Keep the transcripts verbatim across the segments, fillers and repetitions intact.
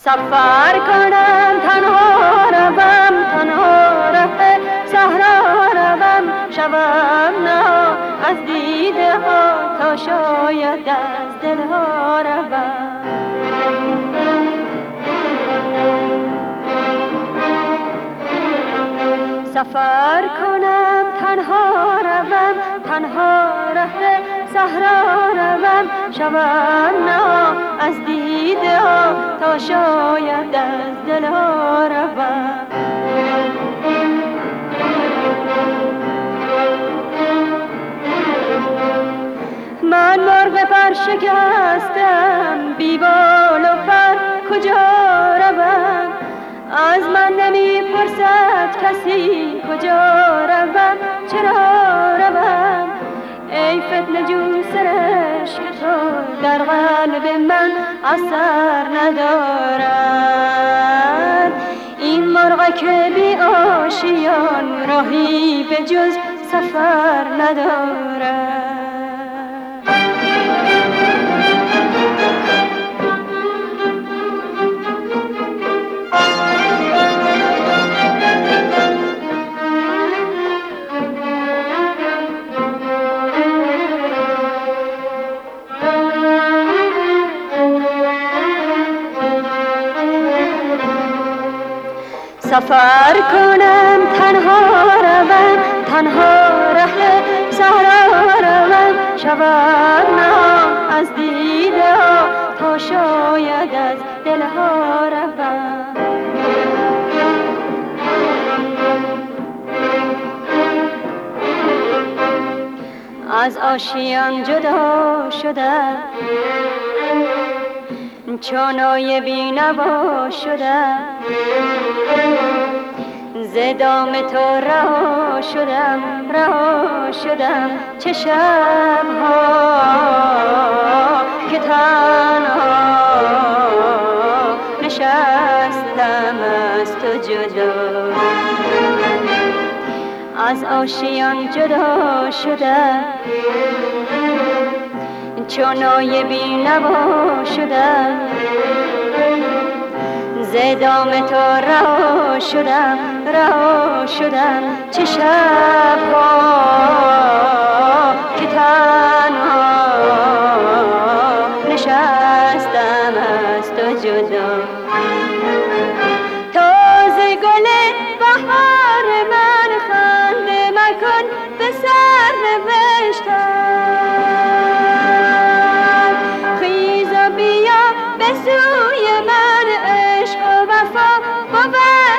سفر کنم تنها روم، تنها ره صحرا روم، شوم نه از دیده ها تا شاید از دل ها روم. سفر کنم تنها روم، تنها ره صحرا روم، شوم نه از دیده ها تا شاید از دل ها روم. من مرغ پر شکستم بی بال و پر، کجا روم؟ از من نمی پرسد کسی کجا روم، چرا روم؟ ای فتنه جو سرشک تو در قلب من اثر ندارد. این مرغ که بی آشیان راهی به جز سفر ندارد. سفر کنم تنها روم، تنها ره صحرا روم، شوم نه از دیده ها تا شاید از دل ها روم. از آشیان جدا شدم، چونای بینوا شدم، ز دام تو رها شدم، رها شدم. چه شب‌ها که تنها نشستم از تو جدا. از آشیان جدا شدم، چونای بینوا شدم، ز دام تو رها شدم، رها شدم. چه شب‌ها که تنها نشستم از تو جدا. تازه گل بهار من خنده مکن به سر نوشتم، خیز و بیا به سوی من، عشق و وفا بود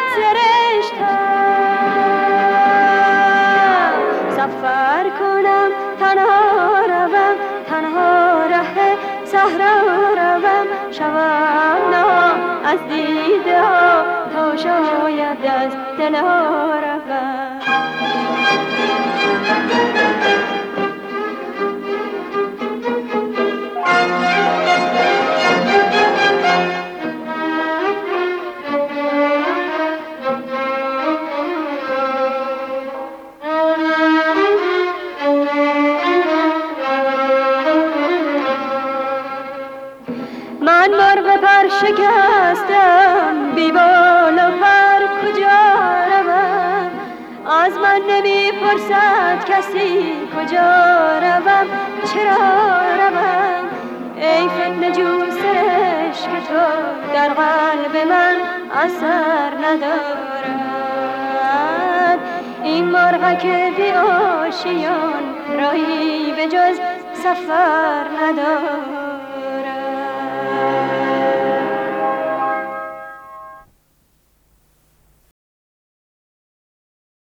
سرشتم. سفر کنم تنها روم، تنها ره صحرا روم، شوم نه از دیده ها تا شاید از دل ها روم. من مرغ پر شکستم بی بال و پر، کجا روم؟ از من نمی پرسد کسی کجا روم، چرا روم؟ ای فتنه جو سرشک تو در قلب من اثر ندارد. این مرغ که بی آشیان راهی به جز سفر ندارد.